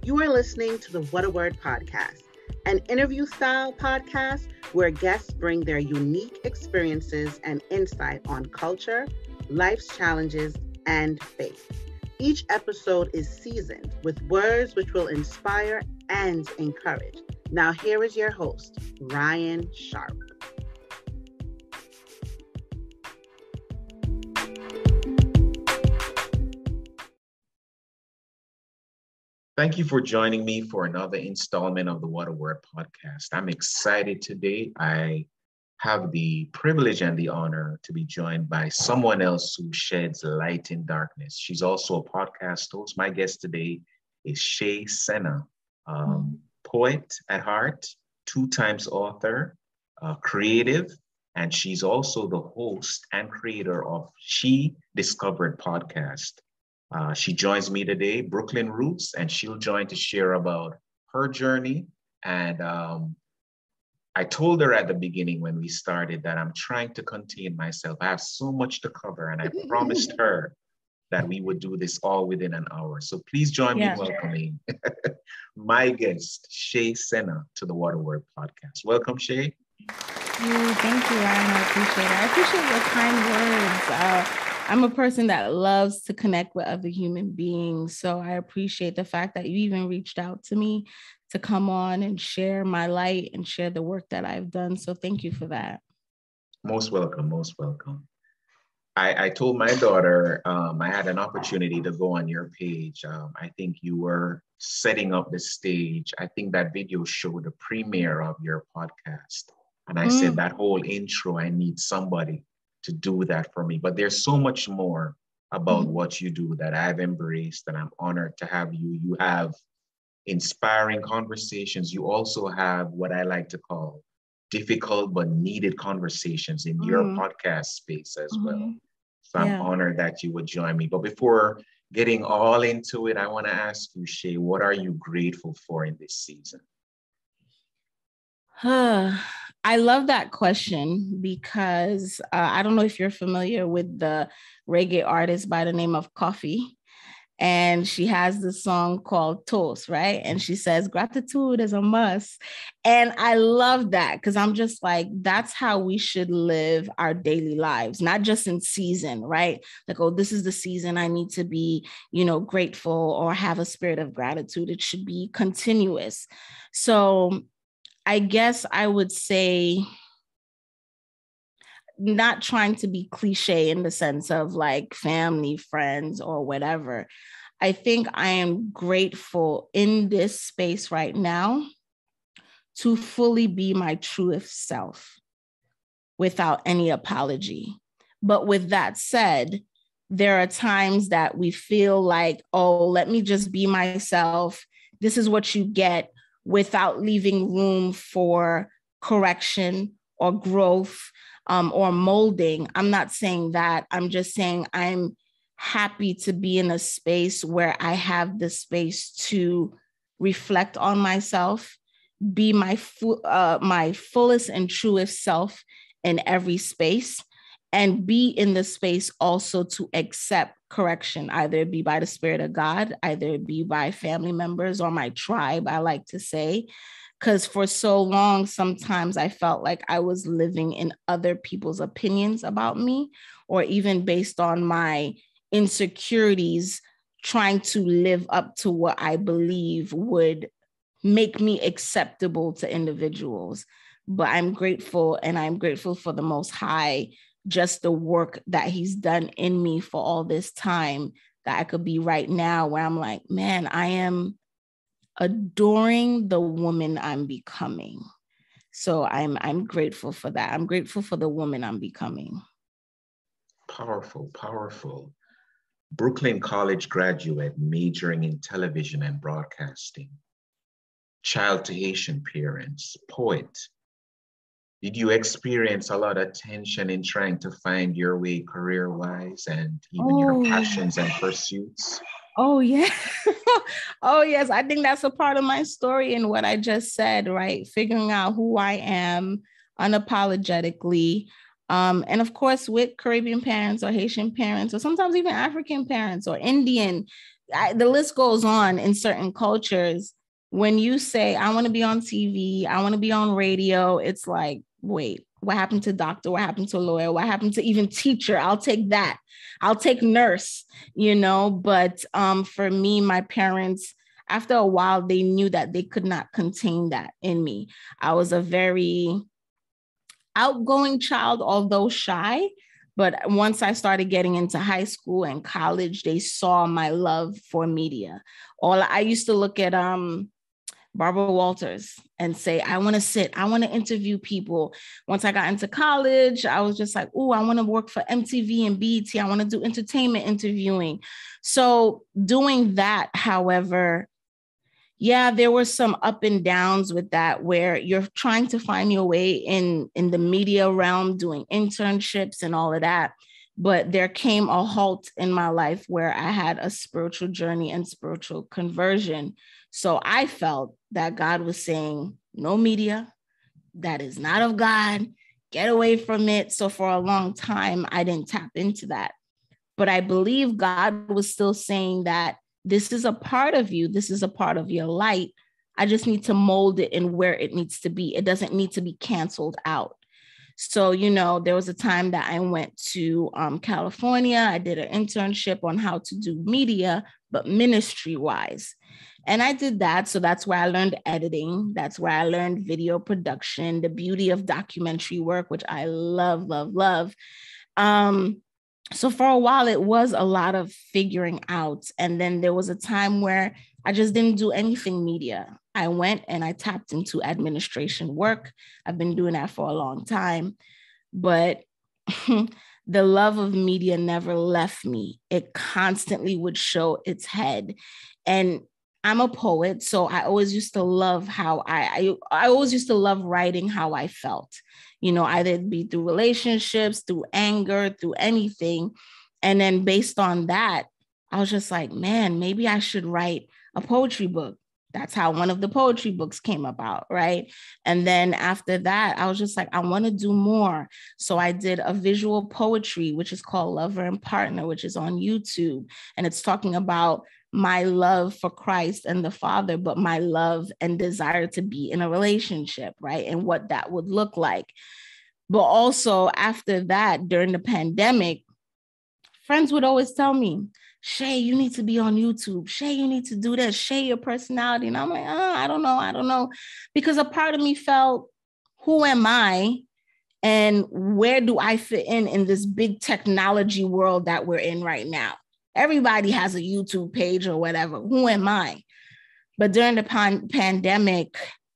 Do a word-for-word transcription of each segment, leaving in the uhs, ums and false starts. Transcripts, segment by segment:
You are listening to the What a Word podcast, an interview-style podcast where guests bring their unique experiences and insight on culture, life's challenges, and faith. Each episode is seasoned with words which will inspire and encourage. Now here is your host, Ryan Sharp. Thank you for joining me for another installment of the What a Word podcast. I'm excited today. I have the privilege and the honor to be joined by someone else who sheds light in darkness. She's also a podcast host. My guest today is Shay Senna, um, poet at heart, two times author, uh, creative, and she's also the host and creator of She Discovered podcast. Uh, she joins me today, Brooklyn Roots, and she'll join to share about her journey. And um, I told her at the beginning when we started that I'm trying to contain myself. I have so much to cover, and I promised her that we would do this all within an hour. So please join yeah. me in welcoming my guest, Shay Senna, to the What a Word podcast. Welcome, Shay. Oh, thank you, Ryan. I appreciate it. I appreciate your kind words. Uh, I'm a person that loves to connect with other human beings. So I appreciate the fact that you even reached out to me to come on and share my light and share the work that I've done. So thank you for that. Most welcome, most welcome. I, I told my daughter, um, I had an opportunity to go on your page. Um, I think you were setting up the stage. I think that video showed the premiere of your podcast. And I mm. said, that whole intro, I need somebody to do that for me. But there's so much more about mm-hmm. what you do that I've embraced, and I'm honored to have you. You have inspiring conversations. You also have what I like to call difficult but needed conversations in mm-hmm. your podcast space as mm-hmm. well. So I'm yeah. honored that you would join me. But before getting all into it, I want to ask you, Shay, what are you grateful for in this season? I love that question because uh, I don't know if you're familiar with the reggae artist by the name of Koffee. And she has this song called Toast, right? And she says, gratitude is a must. And I love that because I'm just like, that's how we should live our daily lives, not just in season, right? Like, oh, this is the season I need to be, you know, grateful or have a spirit of gratitude. It should be continuous. So I guess I would say, not trying to be cliche in the sense of like family, friends, or whatever. I think I am grateful in this space right now to fully be my truest self without any apology. But with that said, there are times that we feel like, oh, let me just be myself. This is what you get, without leaving room for correction or growth um, or molding. I'm not saying that. I'm just saying I'm happy to be in a space where I have the space to reflect on myself, be my, fu- uh, my fullest and truest self in every space, and be in the space also to accept correction, either it be by the Spirit of God, either it be by family members or my tribe, I like to say. Because for so long, sometimes I felt like I was living in other people's opinions about me, or even based on my insecurities, trying to live up to what I believe would make me acceptable to individuals. But I'm grateful, and I'm grateful for the Most High, just the work that he's done in me for all this time, that I could be right now where I'm like, man, I am adoring the woman I'm becoming. So I'm I'm grateful for that. I'm grateful for the woman I'm becoming. Powerful, powerful. Brooklyn College graduate majoring in television and broadcasting. Child to Haitian parents, poet. Did you experience a lot of tension in trying to find your way career-wise and even oh. your passions and pursuits? Oh, yeah. Oh, yes. I think that's a part of my story and what I just said, right? Figuring out who I am unapologetically. Um, and of course, with Caribbean parents or Haitian parents, or sometimes even African parents or Indian, I, the list goes on in certain cultures. When you say, I want to be on T V, I want to be on radio, it's like, wait, what happened to doctor? What happened to lawyer? What happened to even teacher? I'll take that. I'll take nurse, you know, but um, for me, my parents, after a while, they knew that they could not contain that in me. I was a very outgoing child, although shy. But once I started getting into high school and college, they saw my love for media. All I used to look at um, Barbara Walters and say, I want to sit, I want to interview people. Once I got into college, I was just like, oh, I want to work for M T V and B E T. I want to do entertainment interviewing. So doing that, however, yeah, there were some up and downs with that where you're trying to find your way in, in the media realm, doing internships and all of that. But there came a halt in my life where I had a spiritual journey and spiritual conversion. So I felt that God was saying, no media, that is not of God, get away from it. So for a long time, I didn't tap into that. But I believe God was still saying that this is a part of you. This is a part of your light. I just need to mold it in where it needs to be. It doesn't need to be canceled out. So, you know, there was a time that I went to um, California. I did an internship on how to do media, but ministry wise. And I did that. So that's where I learned editing. That's where I learned video production, the beauty of documentary work, which I love, love, love. Um, So for a while, it was a lot of figuring out. And then there was a time where I just didn't do anything media. I went and I tapped into administration work. I've been doing that for a long time. But the love of media never left me. It constantly would show its head. And I'm a poet, so I always used to love how I, I, I always used to love writing how I felt. You know, either it'd be through relationships, through anger, through anything. And then based on that, I was just like, man, maybe I should write a poetry book. That's how one of the poetry books came about, right? And then after that, I was just like, I want to do more. So I did a visual poetry, which is called Lover and Partner, which is on YouTube. And it's talking about my love for Christ and the Father, but my love and desire to be in a relationship, right? And what that would look like. But also after that, during the pandemic, friends would always tell me, Shay, you need to be on YouTube. Shay, you need to do this. Shay, your personality. And I'm like, oh, I don't know. I don't know. Because a part of me felt, who am I? And where do I fit in in this big technology world that we're in right now? Everybody has a YouTube page or whatever. Who am I? But during the pan- pandemic,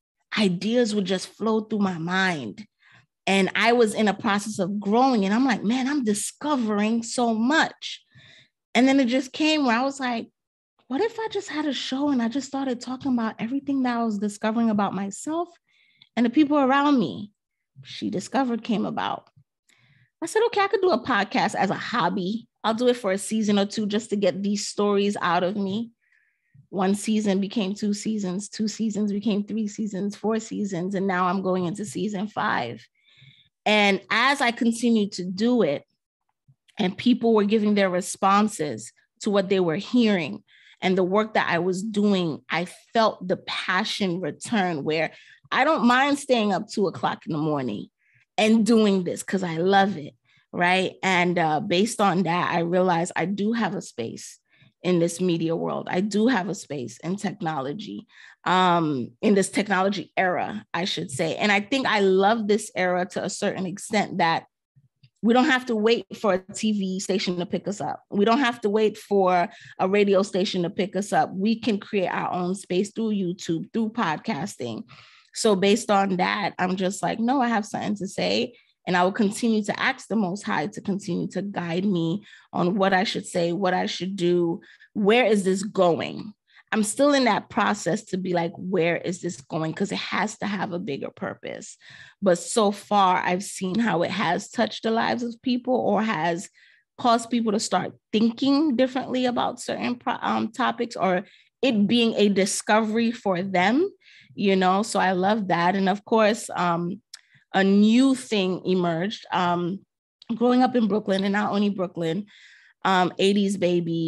ideas would just flow through my mind. And I was in a process of growing. And I'm like, man, I'm discovering so much. And then it just came where I was like, what if I just had a show and I just started talking about everything that I was discovering about myself and the people around me? She Discovered came about. I said, okay, I could do a podcast as a hobby. I'll do it for a season or two just to get these stories out of me. One season became two seasons, two seasons became three seasons, four seasons, and now I'm going into season five. And as I continued to do it, and people were giving their responses to what they were hearing and the work that I was doing, I felt the passion return where I don't mind staying up two o'clock in the morning and doing this because I love it, right? And uh, based on that, I realized I do have a space in this media world. I do have a space in technology, um, in this technology era, I should say. And I think I love this era to a certain extent that we don't have to wait for a T V station to pick us up. We don't have to wait for a radio station to pick us up. We can create our own space through YouTube, through podcasting. So based on that, I'm just like, no, I have something to say. And I will continue to ask the Most High to continue to guide me on what I should say, what I should do. Where is this going? I'm still in that process to be like, where is this going? Because it has to have a bigger purpose. But so far, I've seen how it has touched the lives of people or has caused people to start thinking differently about certain um, topics, or it being a discovery for them, you know? So I love that. And of course, um, a new thing emerged. Um, growing up in Brooklyn, and not only Brooklyn, um, eighties baby,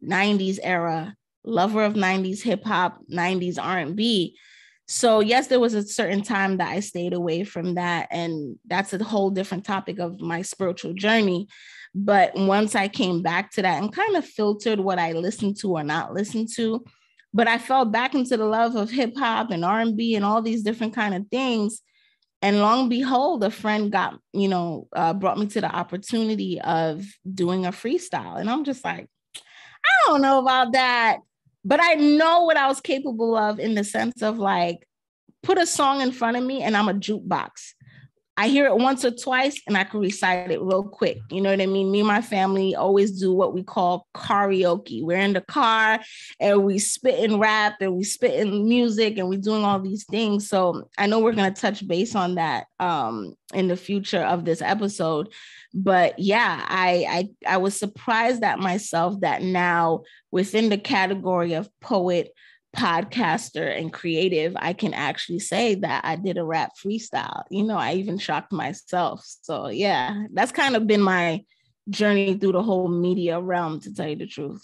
nineties era, lover of nineties hip hop, nineties R and B. So yes, there was a certain time that I stayed away from that. And that's a whole different topic of my spiritual journey. But once I came back to that and kind of filtered what I listened to or not listened to, but I fell back into the love of hip hop and R and B and all these different kind of things. And long behold, a friend got, you know, uh, brought me to the opportunity of doing a freestyle. And I'm just like, I don't know about that. But I know what I was capable of in the sense of like, put a song in front of me and I'm a jukebox. I hear it once or twice and I can recite it real quick. You know what I mean? Me and my family always do what we call karaoke. We're in the car and we spit and rap and we spit in music and we're doing all these things. So I know we're going to touch base on that um, in the future of this episode. But yeah, I, I I was surprised at myself that now within the category of poet, podcaster, and creative, I can actually say that I did a rap freestyle. You know, I even shocked myself. So yeah, that's kind of been my journey through the whole media realm, to tell you the truth.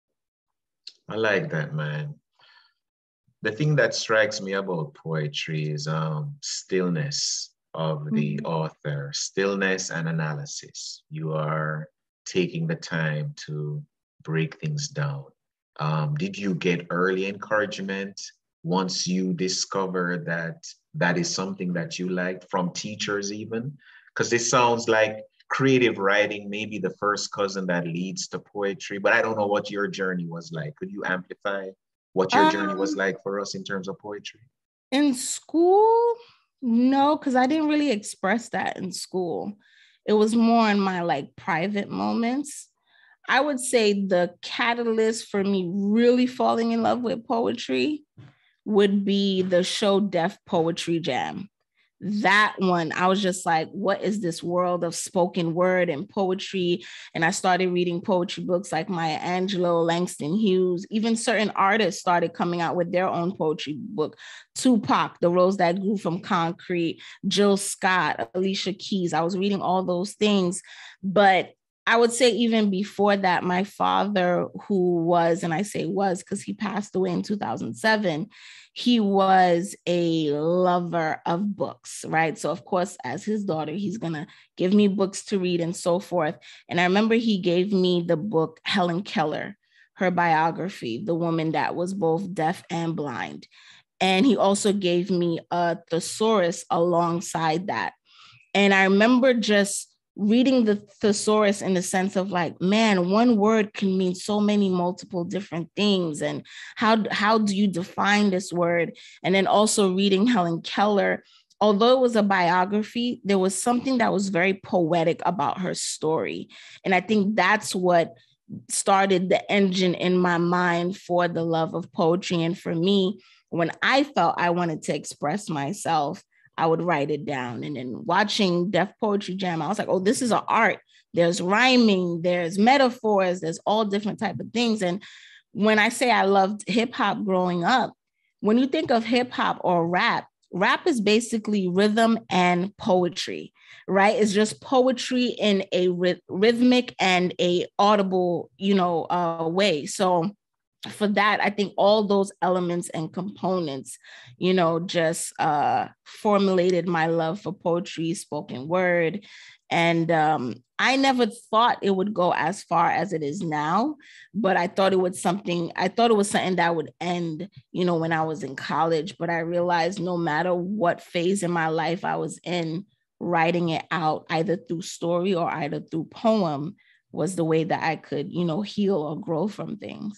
I like that, man. The thing that strikes me about poetry is um, stillness of the mm-hmm. author, stillness and analysis. You are taking the time to break things down. Um, did you get early encouragement once you discover that that is something that you liked from teachers even? Because it sounds like creative writing may be the first cousin that leads to poetry, but I don't know what your journey was like. Could you amplify what your um, journey was like for us in terms of poetry? In school, no, because I didn't really express that in school. It was more in my like private moments. I would say the catalyst for me really falling in love with poetry would be the show Def Poetry Jam. That one, I was just like, what is this world of spoken word and poetry? And I started reading poetry books like Maya Angelou, Langston Hughes. Even certain artists started coming out with their own poetry book. Tupac, The Rose That Grew from Concrete, Jill Scott, Alicia Keys. I was reading all those things. But I would say even before that, my father, who was, and I say was because he passed away in two thousand seven, he was a lover of books, right? So of course, as his daughter, he's going to give me books to read and so forth. And I remember he gave me the book Helen Keller, her biography, the woman that was both deaf and blind. And he also gave me a thesaurus alongside that. And I remember just reading the thesaurus in the sense of like, man, one word can mean so many multiple different things. And how, how do you define this word? And then also reading Helen Keller, although it was a biography, there was something that was very poetic about her story. And I think that's what started the engine in my mind for the love of poetry. And for me, when I felt I wanted to express myself, I would write it down. And then watching Def Poetry Jam, I was like, oh, this is an art. There's rhyming, there's metaphors, there's all different type of things. And when I say I loved hip hop growing up, when you think of hip hop or rap, rap is basically rhythm and poetry, right? It's just poetry in a ry- rhythmic and a audible, you know, uh, way. So for that, I think all those elements and components, you know, just uh, formulated my love for poetry, spoken word. And um, I never thought it would go as far as it is now, but I thought it was something, I thought it was something that would end, you know, when I was in college. But I realized no matter what phase in my life I was in, writing it out either through story or either through poem was the way that I could, you know, heal or grow from things.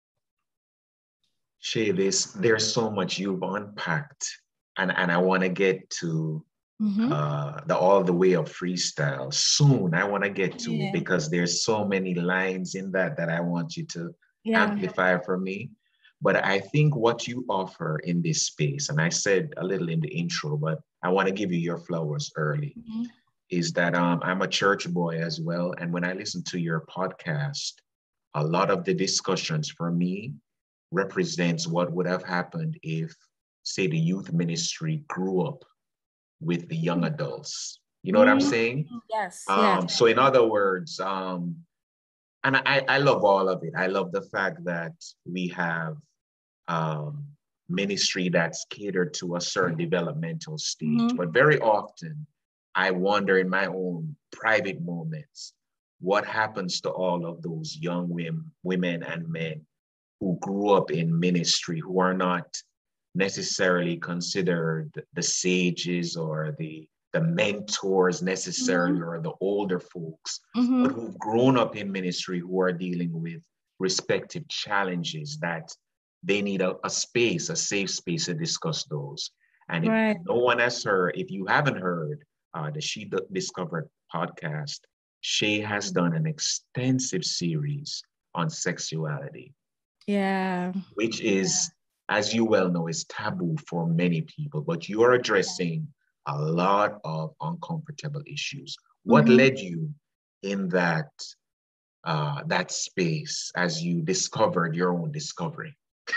Shay, there's, there's so much you've unpacked, and, and I want to get to mm-hmm. uh, the all the way of freestyle soon. I want to get to yeah. it because there's so many lines in that that I want you to yeah. amplify for me. But I think what you offer in this space, and I said a little in the intro, but I want to give you your flowers early, mm-hmm. is that um, I'm a church boy as well. And when I listen to your podcast, a lot of the discussions for me represents what would have happened if, say, the youth ministry grew up with the young adults. You know mm-hmm. what I'm saying? Yes. Um, yes. So in other words, um, and I, I love all of it. I love the fact that we have um, ministry that's catered to a certain developmental stage. Mm-hmm. But very often, I wonder in my own private moments, what happens to all of those young women, women and men who grew up in ministry, who are not necessarily considered the sages or the the mentors necessarily, mm-hmm. or the older folks, mm-hmm. but who've grown up in ministry, who are dealing with respective challenges that they need a, a space, a safe space to discuss those. And if right. no one has heard, if you haven't heard uh, the She D- Discovered podcast, Shay has done an extensive series on sexuality. Yeah. Which is, yeah. as you well know, is taboo for many people, but you are addressing a lot of uncomfortable issues. What mm-hmm. led you in that uh, that space as you discovered your own discovery?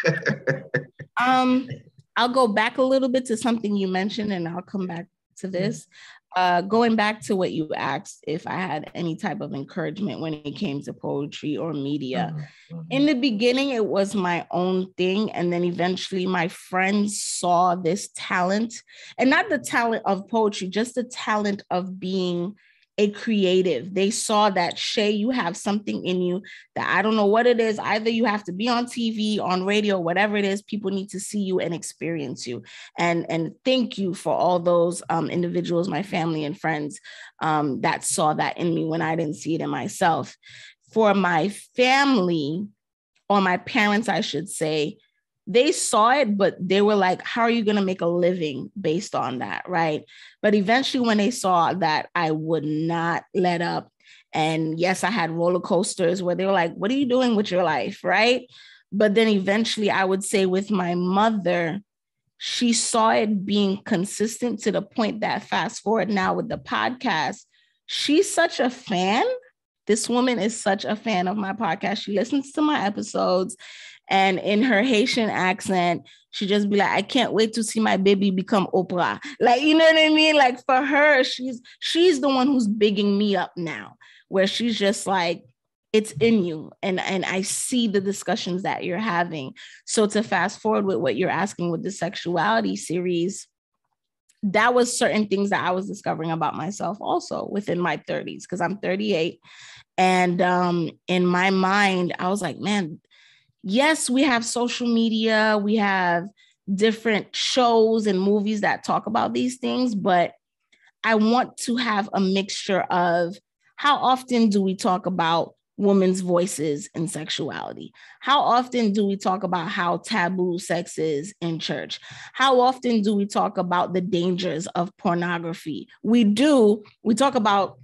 um, I'll go back a little bit to something you mentioned, and I'll come back to this. Uh, going back to what you asked, if I had any type of encouragement when it came to poetry or media. Mm-hmm. In the beginning, it was my own thing. And then eventually my friends saw this talent, and not the talent of poetry, just the talent of being a creative. They saw that, Shay, you have something in you that I don't know what it is. Either you have to be on T V, on radio, whatever it is, people need to see you and experience you. And, and thank you for all those um, individuals, my family and friends um, that saw that in me when I didn't see it in myself. For my family, or my parents, I should say, they saw it, but they were like, how are you going to make a living based on that? Right. But eventually when they saw that I would not let up, and yes, I had roller coasters where they were like, what are you doing with your life? Right. But then eventually I would say with my mother, she saw it being consistent to the point that fast forward now with the podcast, she's such a fan. This woman is such a fan of my podcast. She listens to my episodes. And in her Haitian accent, she just be like, I can't wait to see my baby become Oprah. Like, you know what I mean? Like for her, she's she's the one who's bigging me up now, where she's just like, it's in you. And, and I see the discussions that you're having. So to fast forward with what you're asking with the sexuality series, that was certain things that I was discovering about myself also within my thirties, because I'm thirty-eight. And um, in my mind, I was like, man, yes, we have social media, we have different shows and movies that talk about these things, but I want to have a mixture of how often do we talk about women's voices in sexuality? How often do we talk about how taboo sex is in church? How often do we talk about the dangers of pornography? We do, we talk about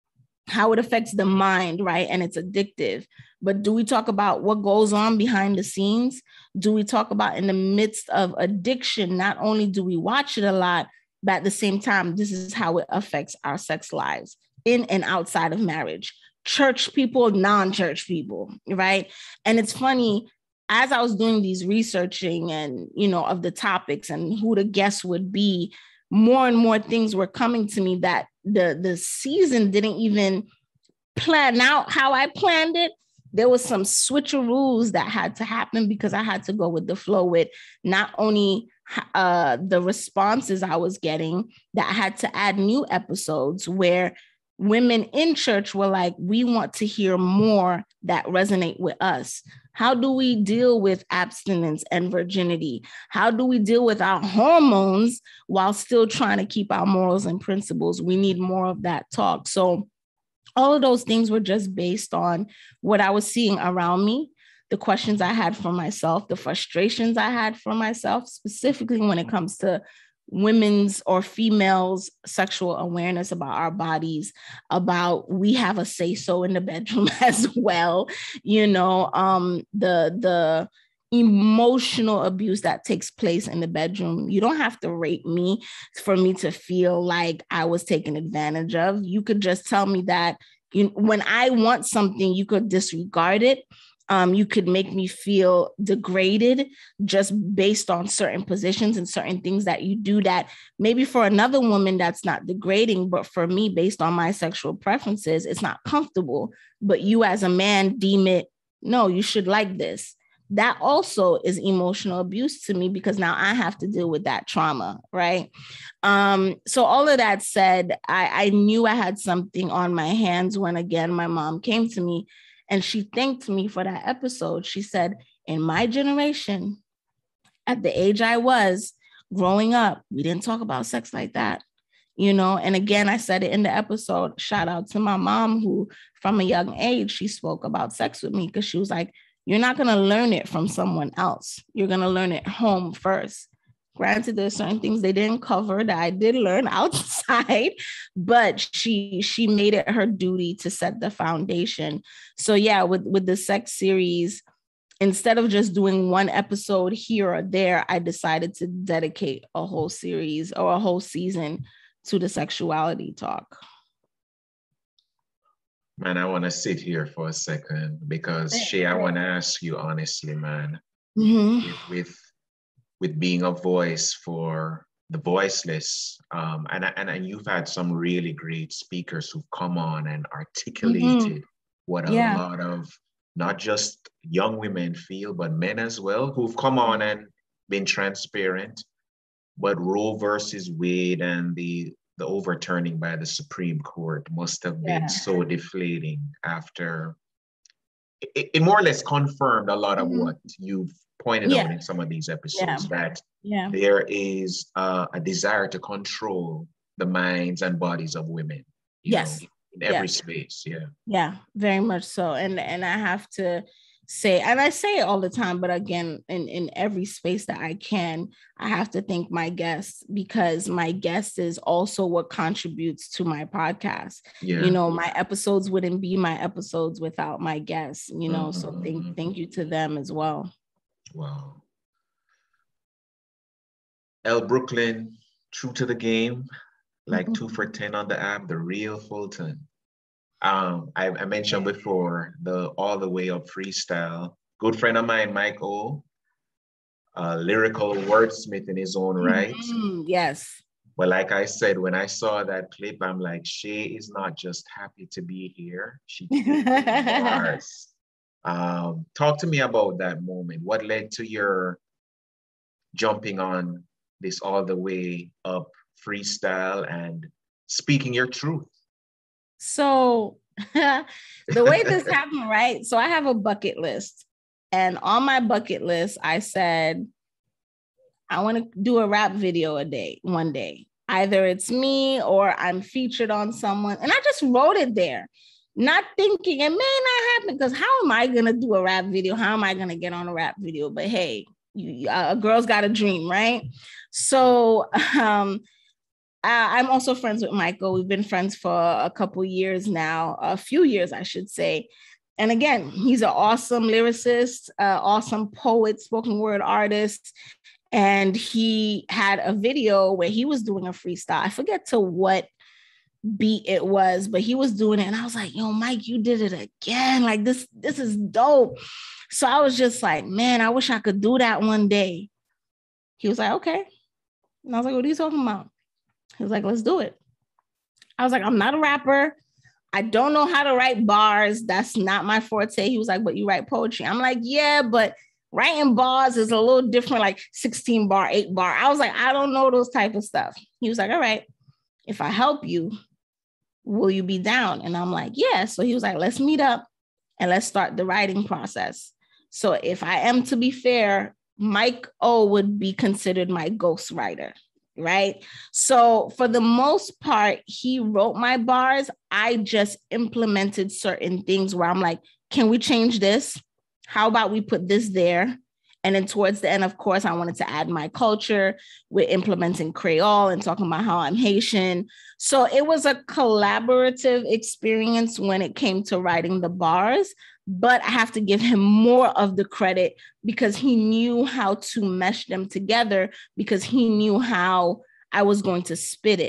how it affects the mind, right? And it's addictive. But do we talk about what goes on behind the scenes? Do we talk about in the midst of addiction, not only do we watch it a lot, but at the same time, this is how it affects our sex lives in and outside of marriage, church people, non-church people, right? And it's funny, as I was doing these researching and, you know, of the topics and who the guests would be, more and more things were coming to me that the, the season didn't even plan out how I planned it. There was some switcheroos that had to happen because I had to go with the flow with not only uh, the responses I was getting, that I had to add new episodes where women in church were like, we want to hear more that resonate with us. How do we deal with abstinence and virginity? How do we deal with our hormones while still trying to keep our morals and principles? We need more of that talk. So all of those things were just based on what I was seeing around me, the questions I had for myself, the frustrations I had for myself, specifically when it comes to women's or females' sexual awareness about our bodies, about we have a say-so in the bedroom as well, you know, um, the, the emotional abuse that takes place in the bedroom. You don't have to rape me for me to feel like I was taken advantage of. You could just tell me that you, when I want something, you could disregard it. Um, you could make me feel degraded just based on certain positions and certain things that you do that maybe for another woman that's not degrading, but for me, based on my sexual preferences, it's not comfortable. But you as a man deem it, no, you should like this. That also is emotional abuse to me because now I have to deal with that trauma, right? Um, so all of that said, I, I knew I had something on my hands when, again, my mom came to me and she thanked me for that episode. She said, in my generation, at the age I was growing up, we didn't talk about sex like that. You know, and again, I said it in the episode, shout out to my mom, who from a young age, she spoke about sex with me because she was like, you're not going to learn it from someone else. You're going to learn it home first. Granted, there's certain things they didn't cover that I did learn outside, but she she made it her duty to set the foundation. So yeah, with, with the sex series, instead of just doing one episode here or there, I decided to dedicate a whole series or a whole season to the sexuality talk. Man, I want to sit here for a second because Shay, I want to ask you honestly, man, mm-hmm. with, with with being a voice for the voiceless, um, and and and you've had some really great speakers who've come on and articulated mm-hmm. what a yeah. lot of not just young women feel, but men as well, who've come on and been transparent. But Roe versus Wade and the the overturning by the Supreme Court must have been yeah. so deflating after it, it more or less confirmed a lot of mm-hmm. what you've pointed yeah. out in some of these episodes, yeah. that yeah. there is uh, a desire to control the minds and bodies of women. Yes. Know, in every yes. space. Yeah. Yeah, very much so. And, and I have to say, and I say it all the time, but again, in, in every space that I can, I have to thank my guests, because my guest is also what contributes to my podcast. Yeah. You know, my episodes wouldn't be my episodes without my guests, you know, mm-hmm. so thank, thank you to them as well. Wow. Elle Brooklyn, true to the game, like mm-hmm. two for ten on the app, the real Fulton. Um, I, I mentioned before the All the Way Up freestyle. Good friend of mine, Mike O, a lyrical wordsmith in his own right. Mm-hmm. Yes. But like I said, when I saw that clip, I'm like, Shay is not just happy to be here. She bars. Um, talk to me about that moment. What led to your jumping on this All the Way Up freestyle and speaking your truth? So the way this happened, right? So I have a bucket list, and on my bucket list, I said, I want to do a rap video a day, one day. Either it's me or I'm featured on someone. And I just wrote it there, not thinking it may not happen, because how am I going to do a rap video? How am I going to get on a rap video? But hey, you, a girl's got a dream, right? So um, I, I'm also friends with Michael. We've been friends for a couple years now, a few years, I should say. And again, he's an awesome lyricist, uh, awesome poet, spoken word artist. And he had a video where he was doing a freestyle. I forget to what beat it was, but he was doing it. And I was like, yo, Mike, you did it again. Like this, this is dope. So I was just like, man, I wish I could do that one day. He was like, okay. And I was like, what are you talking about? He was like, let's do it. I was like, I'm not a rapper. I don't know how to write bars. That's not my forte. He was like, but you write poetry. I'm like, yeah, but writing bars is a little different, like sixteen bar, eight bar. I was like, I don't know those type of stuff. He was like, all right, if I help you, will you be down? And I'm like, yeah. So he was like, let's meet up and let's start the writing process. So if I am to be fair, Mike O would be considered my ghostwriter, right? So for the most part, he wrote my bars. I just implemented certain things where I'm like, can we change this? How about we put this there? And then towards the end, of course, I wanted to add my culture with implementing Creole and talking about how I'm Haitian. So it was a collaborative experience when it came to writing the bars, but I have to give him more of the credit because he knew how to mesh them together, because he knew how I was going to spit it.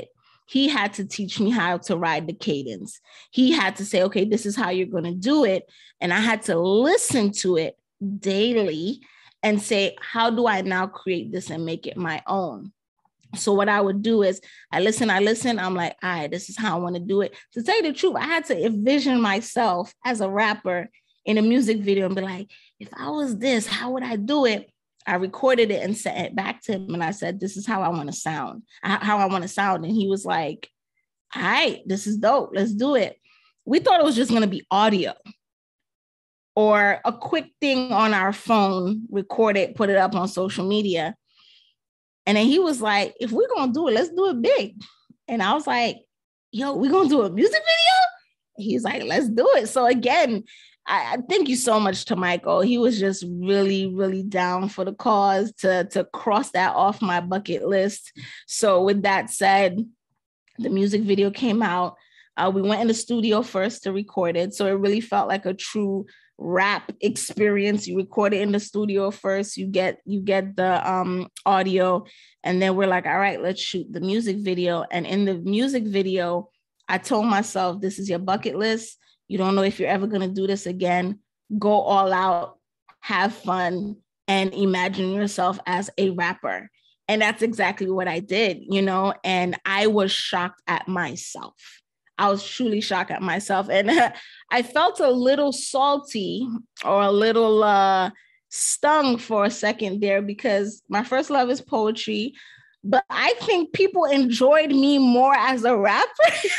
he had to teach me how to ride the cadence. He had to say, okay, this is how you're going to do it. And I had to listen to it daily and say, how do I now create this and make it my own? So what I would do is I listen, I listen. I'm like, all right, this is how I want to do it. To tell you the truth, I had to envision myself as a rapper in a music video and be like, if I was this, how would I do it? I recorded it and sent it back to him. And I said, this is how I want to sound, how I want to sound. And he was like, all right, this is dope. Let's do it. We thought it was just going to be audio or a quick thing on our phone, record it, put it up on social media. And then he was like, if we're going to do it, let's do it big. And I was like, yo, we're going to do a music video? He's like, let's do it. So again, I, I thank you so much to Michael. He was just really, really down for the cause to, to cross that off my bucket list. So with that said, the music video came out. Uh, we went in the studio first to record it. So it really felt like a true rap experience. You record it in the studio first, you get you get the um audio, and then we're like, all right, let's shoot the music video. And in the music video, I told myself, this is your bucket list. You don't know if you're ever going to do this again. Go all out, have fun, and imagine yourself as a rapper. And that's exactly what I did, you know, and I was shocked at myself. I was truly shocked at myself. And uh, I felt a little salty or a little uh, stung for a second there, because my first love is poetry. But I think people enjoyed me more as a rapper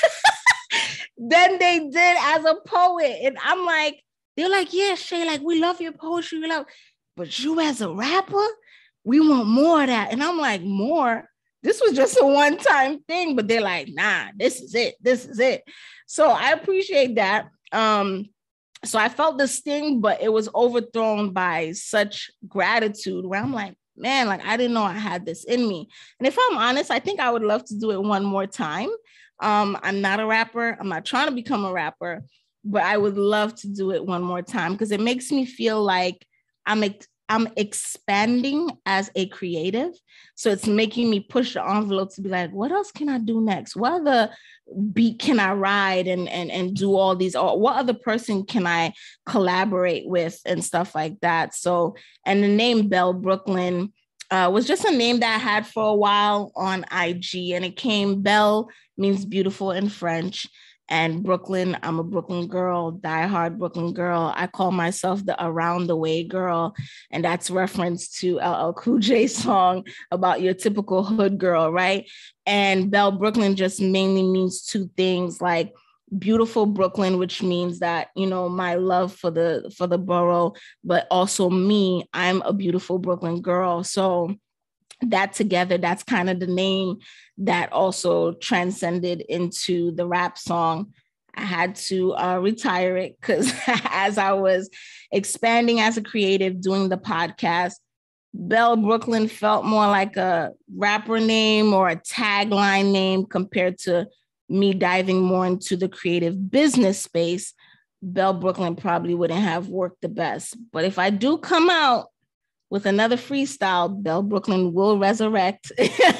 than they did as a poet. And I'm like, they're like, yeah, Shay, like, we love your poetry. We love, but you as a rapper, we want more of that. And I'm like, more? This was just a one-time thing, but they're like, nah, this is it. This is it. So I appreciate that. Um, so I felt the sting, but it was overthrown by such gratitude where I'm like, man, like, I didn't know I had this in me. And if I'm honest, I think I would love to do it one more time. Um, I'm not a rapper. I'm not trying to become a rapper, but I would love to do it one more time because it makes me feel like I'm ex- I'm expanding as a creative. So it's making me push the envelope to be like, what else can I do next? What other beat can I ride and, and, and do all these, or what other person can I collaborate with and stuff like that? So, and the name Belle Brooklyn uh, was just a name that I had for a while on I G, and it came, Belle means beautiful in French. And Brooklyn, I'm a Brooklyn girl, diehard Brooklyn girl. I call myself the around the way girl. And that's reference to L L Cool J's song about your typical hood girl, right? And Belle Brooklyn just mainly means two things, like beautiful Brooklyn, which means that, you know, my love for the for the borough, but also me, I'm a beautiful Brooklyn girl. So that together, that's kind of the name that also transcended into the rap song. I had to uh, retire it because as I was expanding as a creative, doing the podcast, Belle Brooklyn felt more like a rapper name or a tagline name compared to me diving more into the creative business space. Belle Brooklyn probably wouldn't have worked the best. But if I do come out with another freestyle, Belle Brooklyn will resurrect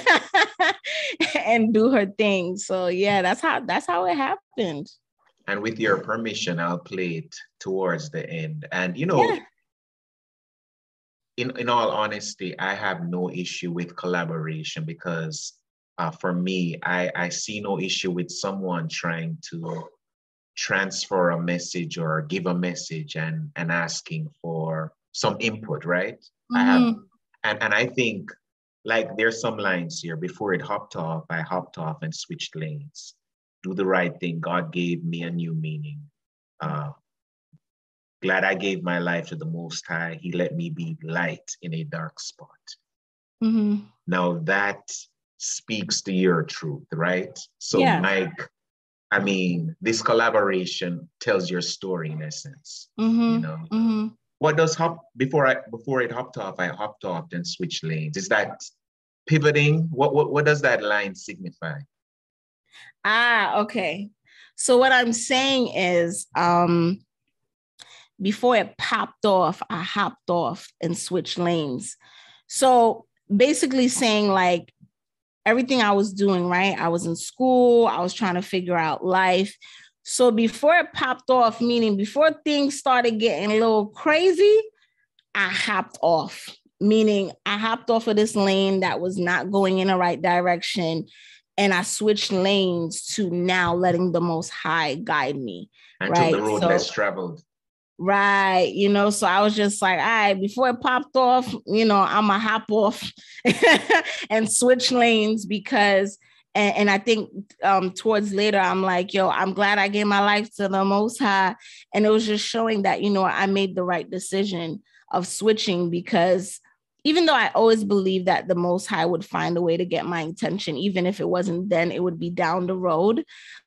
and do her thing. So yeah, that's how that's how it happened. And with your permission, I'll play it towards the end. And you know, yeah. in, in all honesty, I have no issue with collaboration because uh, for me, I, I see no issue with someone trying to transfer a message or give a message and, and asking for some input, right? Mm-hmm. I have, and, and I think like there's some lines here, before it hopped off, I hopped off and switched lanes. Do the right thing. God gave me a new meaning. Uh, glad I gave my life to the Most High. He let me be light in a dark spot. Mm-hmm. Now that speaks to your truth, right? So yeah. Mike, I mean, this collaboration tells your story in essence, mm-hmm. you know? Mm-hmm. What does hop, before I before it hopped off, I hopped off and switched lanes. Is that pivoting? What, what, what does that line signify? Ah, okay. So what I'm saying is, um, before it popped off, I hopped off and switched lanes. So basically saying like, everything I was doing, right? I was in school. I was trying to figure out life. So before it popped off, meaning before things started getting a little crazy, I hopped off, meaning I hopped off of this lane that was not going in the right direction. And I switched lanes to now letting the Most High guide me. And right? took the road so, less traveled. Right. You know, so I was just like, all right, before it popped off, you know, I'm going to hop off and switch lanes because, and, and I think um, towards later, I'm like, yo, I'm glad I gave my life to the Most High. And it was just showing that, you know, I made the right decision of switching, because even though I always believed that the Most High would find a way to get my attention, even if it wasn't then, it would be down the road.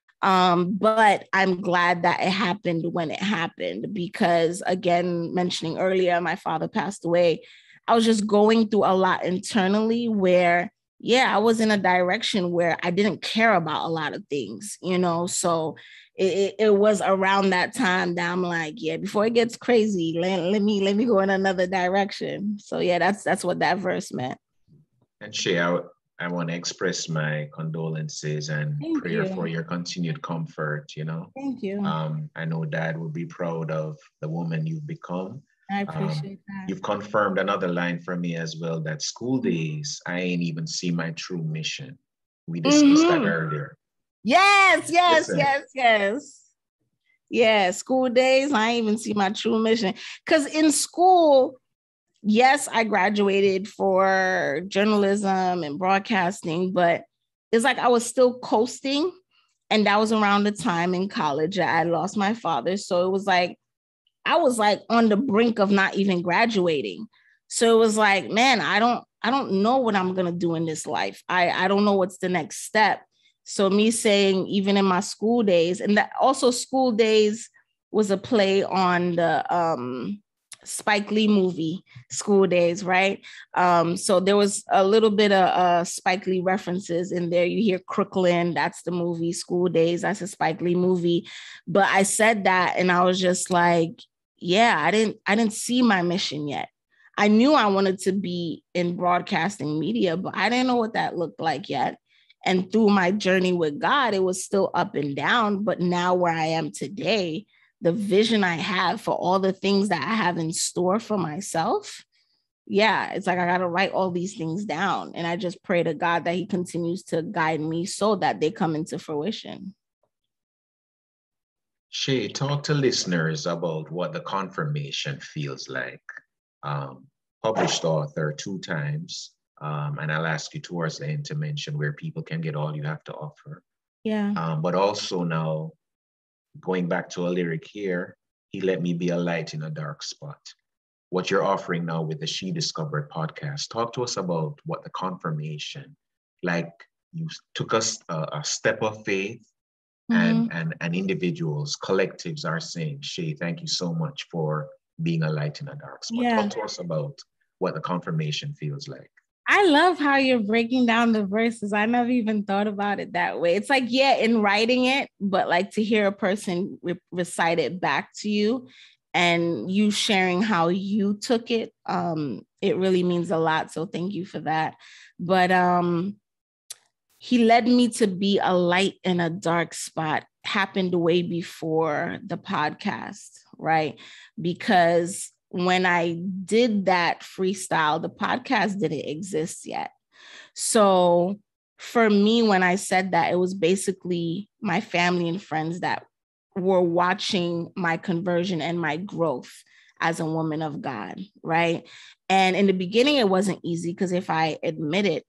Um, but I'm glad that it happened when it happened, because again, mentioning earlier, my father passed away. I was just going through a lot internally where, yeah, I was in a direction where I didn't care about a lot of things, you know, so it, it, it was around that time that I'm like, yeah, before it gets crazy, let, let me let me go in another direction. So yeah, that's that's what that verse meant. And Shay, I, I want to express my condolences and Thank prayer you. for your continued comfort, you know. Thank you. Um, I know Dad will be proud of the woman you've become. I Um, appreciate that. you've confirmed another line for me as well, that school days, I ain't even see my true mission. We discussed Mhm. that earlier. Yes, yes, Listen. yes, yes. Yeah, school days, I ain't even see my true mission. Because in school, yes, I graduated for journalism and broadcasting, but it's like I was still coasting. And that was around the time in college that I lost my father. So it was like, I was like on the brink of not even graduating. So it was like, man, I don't, I don't know what I'm going to do in this life. I, I don't know what's the next step. So me saying, even in my school days, and that also School Days was a play on the um, Spike Lee movie, School Days, right? Um, so there was a little bit of uh, Spike Lee references in there. You hear Crooklyn, that's the movie. School Days, that's a Spike Lee movie. But I said that and I was just like, yeah, I didn't, I didn't see my mission yet. I knew I wanted to be in broadcasting media, but I didn't know what that looked like yet. And through my journey with God, it was still up and down. But now where I am today, the vision I have for all the things that I have in store for myself, yeah, it's like I got to write all these things down. And I just pray to God that he continues to guide me so that they come into fruition. Shay, talk to listeners about what the confirmation feels like. Um, published author two times. Um, and I'll ask you towards the end to mention where people can get all you have to offer. Yeah. Um, but also now, going back to a lyric here, he let me be a light in a dark spot. What you're offering now with the She Discovered podcast, talk to us about what the confirmation, like you took us a, a step of faith, mm-hmm. and, and, and individuals, collectives are saying, Shay, thank you so much for being a light in a dark spot. Yeah. Talk to us about what the confirmation feels like. I love how you're breaking down the verses. I never even thought about it that way. It's like, yeah, in writing it, but like to hear a person re- recite it back to you and you sharing how you took it, um, it really means a lot. So thank you for that. But um, he led me to be a light in a dark spot happened way before the podcast, right? Because when I did that freestyle, the podcast didn't exist yet. So for me, when I said that, it was basically my family and friends that were watching my conversion and my growth as a woman of God, right? And in the beginning, it wasn't easy because if I admit it,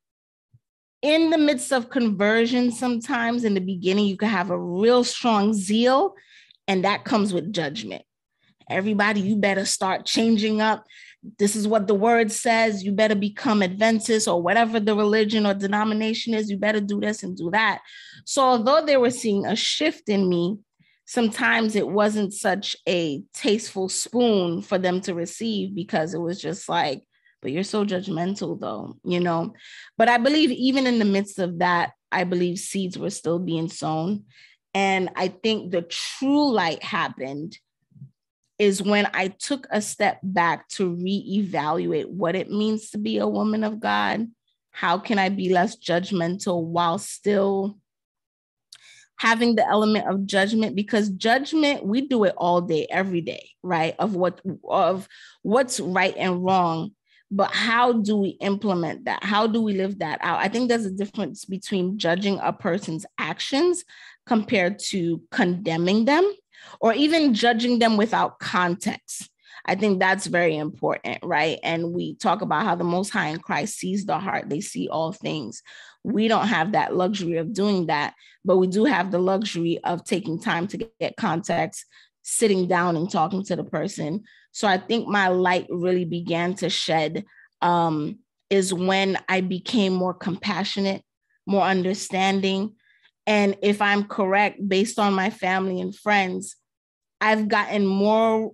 in the midst of conversion, sometimes in the beginning, you can have a real strong zeal, and that comes with judgment. Everybody, you better start changing up. This is what the word says. You better become Adventist or whatever the religion or denomination is. You better do this and do that. So although they were seeing a shift in me, sometimes it wasn't such a tasteful spoon for them to receive because it was just like, but you're so judgmental though, you know. But I believe even in the midst of that, I believe seeds were still being sown. And I think the true light happened is when I took a step back to reevaluate what it means to be a woman of God how can I be less judgmental while still having the element of judgment? Because judgment, we do it all day, every day, right? Of what of what's right and wrong. But how do we implement that? How do we live that out? I think there's a difference between judging a person's actions compared to condemning them, or even judging them without context. I think that's very important, right? And we talk about how the Most High in Christ sees the heart. They see all things. We don't have that luxury of doing that, but we do have the luxury of taking time to get context, sitting down and talking to the person. So I think my light really began to shed um, is when I became more compassionate, more understanding. And if I'm correct, based on my family and friends, I've gotten more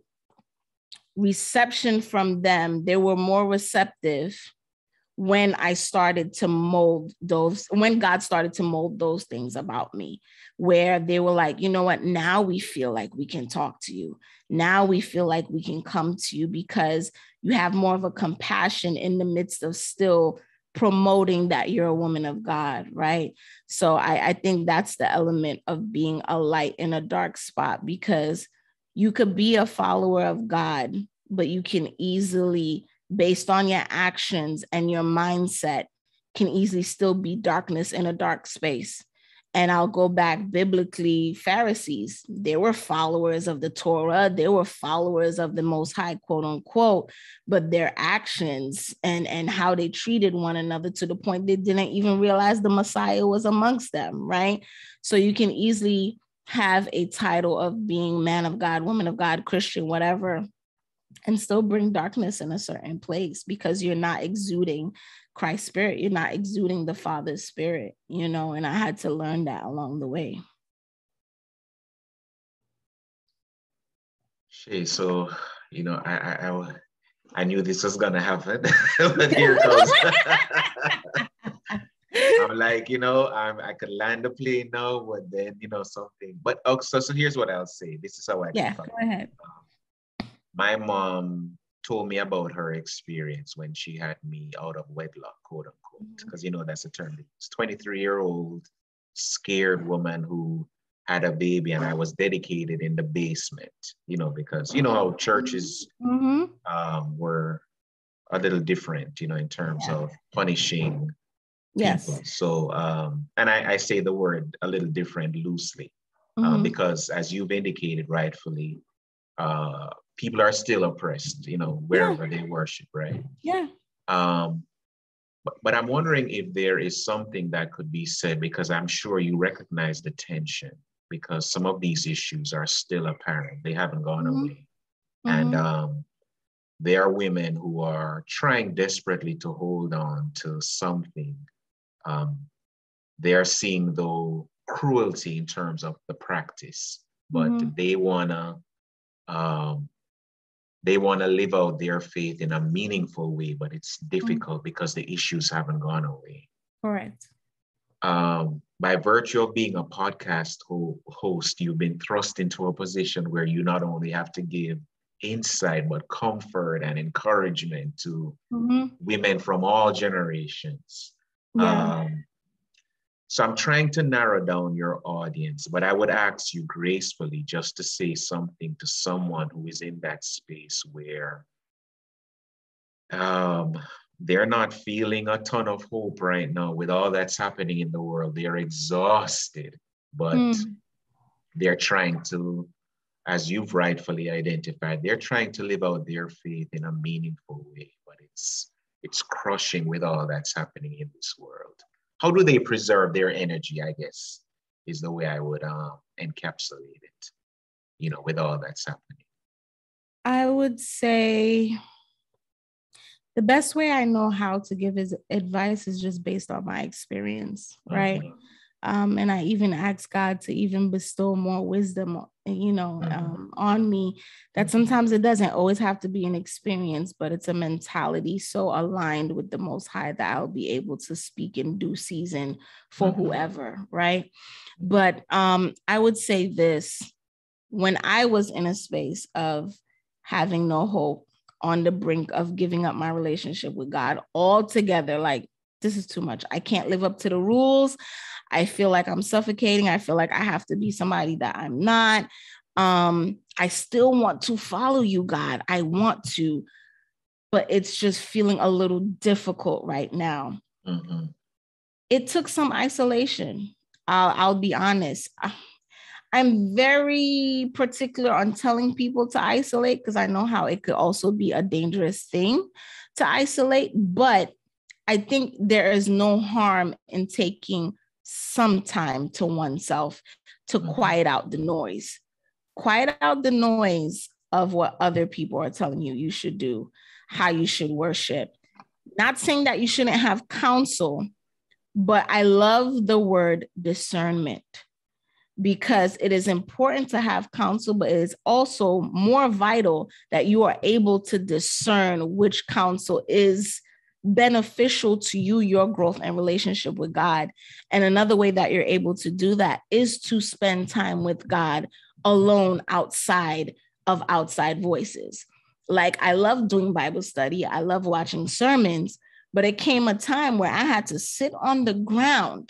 reception from them. They were more receptive when I started to mold those, when God started to mold those things about me, where they were like, you know what, now we feel like we can talk to you. Now we feel like we can come to you because you have more of a compassion in the midst of still promoting that you're a woman of God, right? So I, I think that's the element of being a light in a dark spot, because you could be a follower of God, but you can easily, based on your actions and your mindset, can easily still be darkness in a dark space. And I'll go back biblically, Pharisees, they were followers of the Torah. They were followers of the Most High, quote unquote, but their actions and, and how they treated one another to the point they didn't even realize the Messiah was amongst them, right? So you can easily have a title of being man of God, woman of God, Christian, whatever, and still bring darkness in a certain place because you're not exuding Christ's spirit. You're not exuding the Father's spirit, you know, and I had to learn that along the way. Shay, so, you know, I, I, I, I knew this was going to happen, but here it goes. I'm like, you know, I'm, I could land the plane now, but then, you know, something. But oh, so, so here's what I'll say. This is how I yeah, go ahead. Um, my mom told me about her experience when she had me out of wedlock, quote unquote, because, mm-hmm. you know, that's a term. It's twenty-three-year-old scared woman who had a baby, and I was dedicated in the basement, you know, because, you know, how churches mm-hmm. um, were a little different, you know, in terms yeah. of punishing yes. people. So, um, and I, I say the word a little different loosely, mm-hmm. uh, because as you've indicated rightfully, uh, people are still oppressed, you know, wherever yeah. they worship, right? Yeah. Um, but, but I'm wondering if there is something that could be said, because I'm sure you recognize the tension, because some of these issues are still apparent. They haven't gone mm-hmm. away. Mm-hmm. And um, there are women who are trying desperately to hold on to something. Um, they are seeing though cruelty in terms of the practice, but mm-hmm. they wanna um, they wanna live out their faith in a meaningful way, but it's difficult mm-hmm. because the issues haven't gone away. Correct. Um, by virtue of being a podcast ho- host, you've been thrust into a position where you not only have to give insight, but comfort and encouragement to mm-hmm. women from all generations. Yeah. Um, so I'm trying to narrow down your audience, but I would ask you gracefully just to say something to someone who is in that space where um, they're not feeling a ton of hope right now with all that's happening in the world. They're exhausted, but mm. they're trying to, as you've rightfully identified, they're trying to live out their faith in a meaningful way, but it's it's crushing with all that's happening in this world. How do they preserve their energy, I guess, is the way I would uh, encapsulate it, you know, with all that's happening? I would say the best way I know how to give his advice is just based on my experience, right? Mm-hmm. Um, and I even ask God to even bestow more wisdom, you know, mm-hmm. um, on me, that sometimes it doesn't always have to be an experience, but it's a mentality so aligned with the Most High that I'll be able to speak in due season for mm-hmm. whoever, right? But um, I would say this, when I was in a space of having no hope, on the brink of giving up my relationship with God altogether, like this is too much. I can't live up to the rules. I feel like I'm suffocating. I feel like I have to be somebody that I'm not. Um, I still want to follow you, God. I want to, but it's just feeling a little difficult right now. Mm-hmm. It took some isolation. I'll, I'll be honest. I'm very particular on telling people to isolate because I know how it could also be a dangerous thing to isolate. But I think there is no harm in taking some time to oneself to mm-hmm. quiet out the noise. Quiet out the noise of what other people are telling you you should do, how you should worship. Not saying that you shouldn't have counsel, but I love the word discernment because it is important to have counsel, but it is also more vital that you are able to discern which counsel is beneficial to you, your growth and relationship with God. And another way that you're able to do that is to spend time with God alone outside of outside voices. Like I love doing Bible study. I love watching sermons, but it came a time where I had to sit on the ground,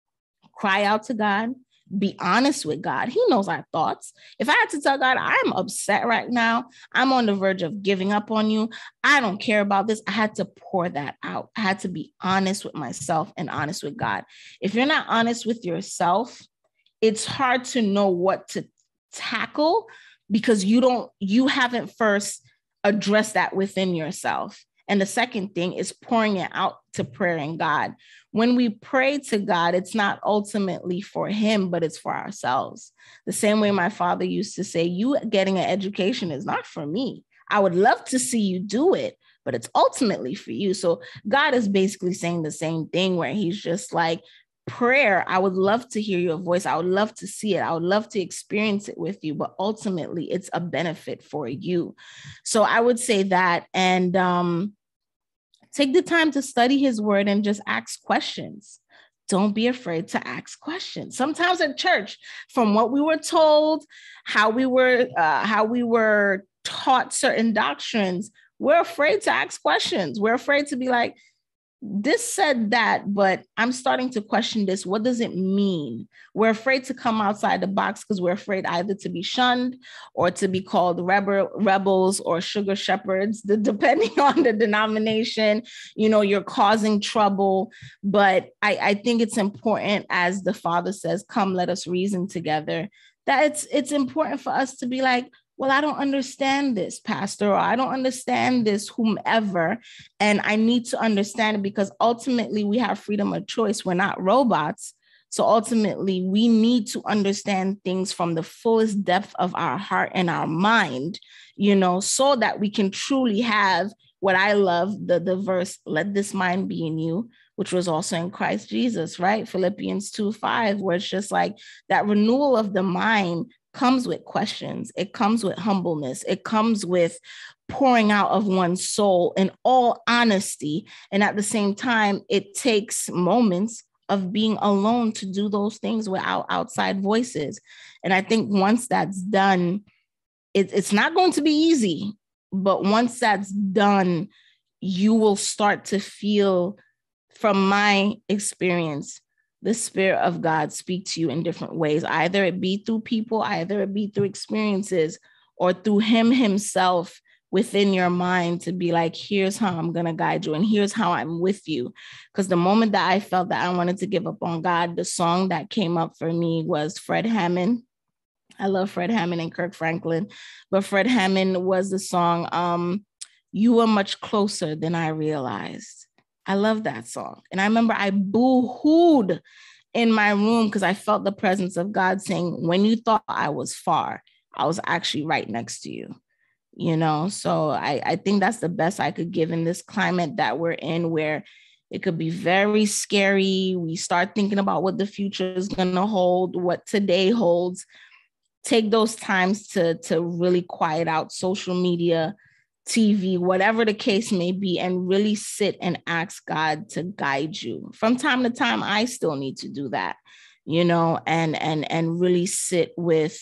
cry out to God, be honest with God. He knows our thoughts. If I had to tell God, I'm upset right now, I'm on the verge of giving up on you, I don't care about this, I had to pour that out. I had to be honest with myself and honest with God. If you're not honest with yourself, it's hard to know what to tackle because you don't, you haven't first addressed that within yourself. And the second thing is pouring it out to prayer and God. When we pray to God, it's not ultimately for him, but it's for ourselves. The same way my father used to say, you getting an education is not for me. I would love to see you do it, but it's ultimately for you. So God is basically saying the same thing where he's just like, prayer, I would love to hear your voice. I would love to see it. I would love to experience it with you, but ultimately it's a benefit for you. So I would say that, and um, take the time to study his word and just ask questions. Don't be afraid to ask questions. Sometimes at church, from what we were told, how we were, uh, how we were taught certain doctrines, we're afraid to ask questions. We're afraid to be like, this said that, but I'm starting to question this. What does it mean? We're afraid to come outside the box because we're afraid either to be shunned or to be called rebel, rebels or sugar shepherds, the, depending on the denomination. You know, you're causing trouble. But I, I think it's important, as the Father says, come, let us reason together, that it's it's important for us to be like, well, I don't understand this, Pastor, or I don't understand this, whomever, and I need to understand it because ultimately we have freedom of choice. We're not robots. So ultimately we need to understand things from the fullest depth of our heart and our mind, you know, so that we can truly have what I love, the, the verse, let this mind be in you, which was also in Christ Jesus, right? Philippians two five, where it's just like that renewal of the mind comes with questions. It comes with humbleness. It comes with pouring out of one's soul in all honesty. And at the same time, it takes moments of being alone to do those things without outside voices. And I think once that's done, it, it's not going to be easy, but once that's done, you will start to feel, from my experience, the Spirit of God speak to you in different ways. Either it be through people, either it be through experiences, or through him himself within your mind to be like, here's how I'm going to guide you. And here's how I'm with you. Because the moment that I felt that I wanted to give up on God, the song that came up for me was Fred Hammond. I love Fred Hammond and Kirk Franklin, but Fred Hammond was the song, um, You Were Much Closer Than I Realized. I love that song. And I remember I boo-hooed in my room because I felt the presence of God saying, when you thought I was far, I was actually right next to you, you know? So I, I think that's the best I could give in this climate that we're in, where it could be very scary. We start thinking about what the future is going to hold, what today holds. Take those times to, to really quiet out social media, T V, whatever the case may be, and really sit and ask God to guide you. From time to time, I still need to do that, you know, and and and really sit with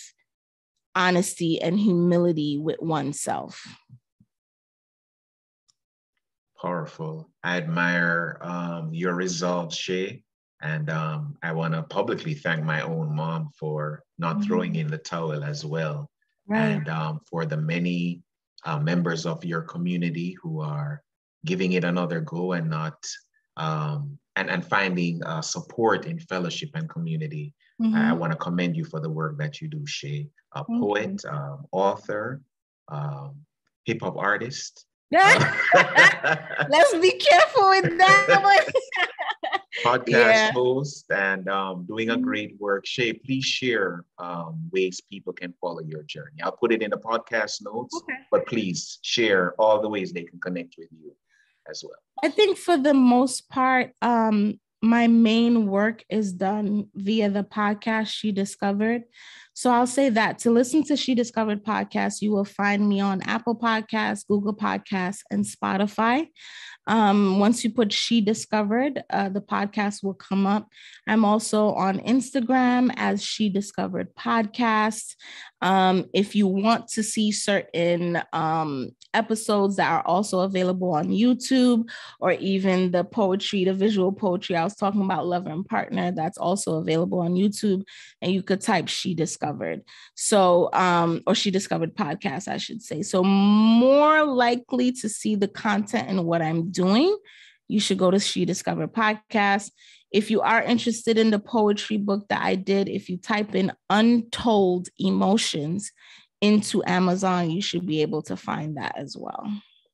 honesty and humility with oneself. Powerful. I admire um, your resolve, Shay. And um, I want to publicly thank my own mom for not mm-hmm. throwing in the towel as well. Right. And um, for the many uh, members of your community who are giving it another go and not um, and, and finding uh, support in fellowship and community. Mm-hmm. I, I want to commend you for the work that you do, Shay. A mm-hmm. poet, um, author, um, hip hop artist. Let's be careful with that one. Podcast yeah. host and um, doing a great work. Shay, please share um, ways people can follow your journey. I'll put it in the podcast notes, okay. but please share all the ways they can connect with you as well. I think for the most part, um, my main work is done via the podcast She Discovered. So I'll say that to listen to She Discovered podcast, you will find me on Apple Podcasts, Google Podcasts, and Spotify. Um, once you put She Discovered, uh, the podcast will come up. I'm also on Instagram as She Discovered Podcast. Um, if you want to see certain um, episodes that are also available on YouTube, or even the poetry, the visual poetry I was talking about, Lover and Partner, that's also available on YouTube. And you could type She Discovered. So, um, or She Discovered Podcast, I should say. So more likely to see the content and what I'm doing, you should go to She Discovered Podcast. If you are interested in the poetry book that I did, if you type in Untold Emotions into Amazon, you should be able to find that as well.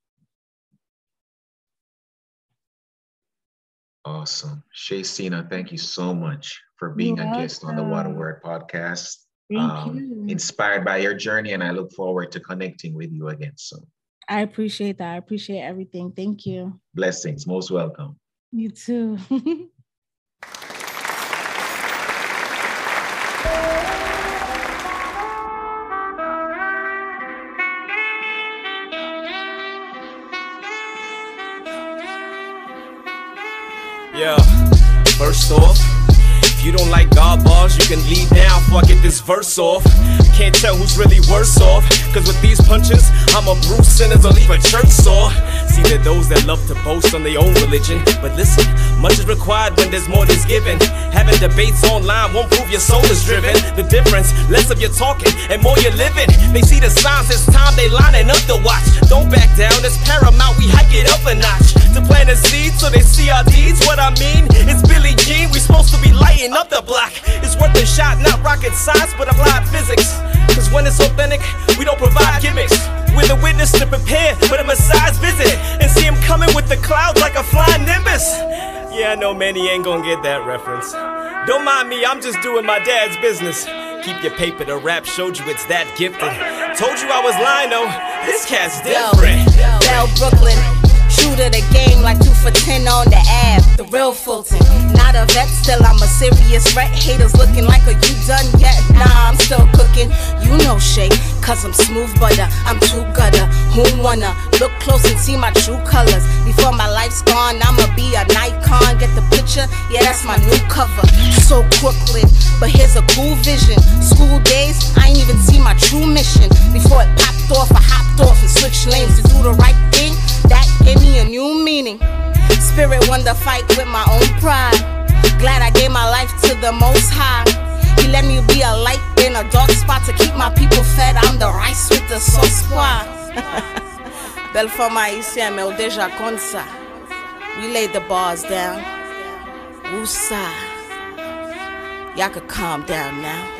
Awesome. Shay Sina, thank you so much for being You're a welcome. guest on the What a Word podcast. Thank um, you. Inspired by your journey, and I look forward to connecting with you again soon. I appreciate that. I appreciate everything. Thank you. Blessings. Most welcome. You too. Yeah, first off, if you don't like God bars, you can leave now before I get this verse off. Can't tell who's really worse off, cause with these punches, I'ma bruise sinners or leave a church sore. See, there are those that love to boast on their own religion, but listen, much is required when there's more that's given. Having debates online won't prove your soul is driven. The difference, less of your talking and more you're living. They see the signs, it's time they lining up to watch. Don't back down, it's paramount, we hike it up a notch. To plant a seed so they see our deeds. What I mean, it's Billie Jean, we supposed to be lighting up the block. It's worth a shot, not rocket science, but applied physics. Cause when it's authentic, we don't provide gimmicks. We're the witness to prepare for the Messiah's visit, and see him coming with the clouds like a flying nimbus. Yeah, I know many ain't gonna get that reference. Don't mind me, I'm just doing my dad's business. Keep your paper, the rap showed you it's that gifted. Told you I was lying though, this cat's different. Yo, Bell Brooklyn, true to the game like two for ten on the ab. The real Fulton, not a vet, still I'm a serious threat. Haters looking like, are you done yet? Nah, I'm still cooking. You know Shay, cause I'm smooth butter, I'm too gutter. Who wanna look close and see my true colors? Before my life's gone, I'ma be an icon. Get the picture? Yeah, that's my new cover. So Brooklyn, but here's a cool vision. School days, I ain't even see my true mission. Before it popped off, I hopped off and switched lanes to do the right thing. That gave me a new meaning. Spirit won the fight with my own pride. Glad I gave my life to the Most High. He let me be a light in a dark spot to keep my people fed. I'm the rice with the sauce pois. Belle femme haïtienne, mais déjà comme ça. We laid the bars down. Woosah. Y'all could calm down now.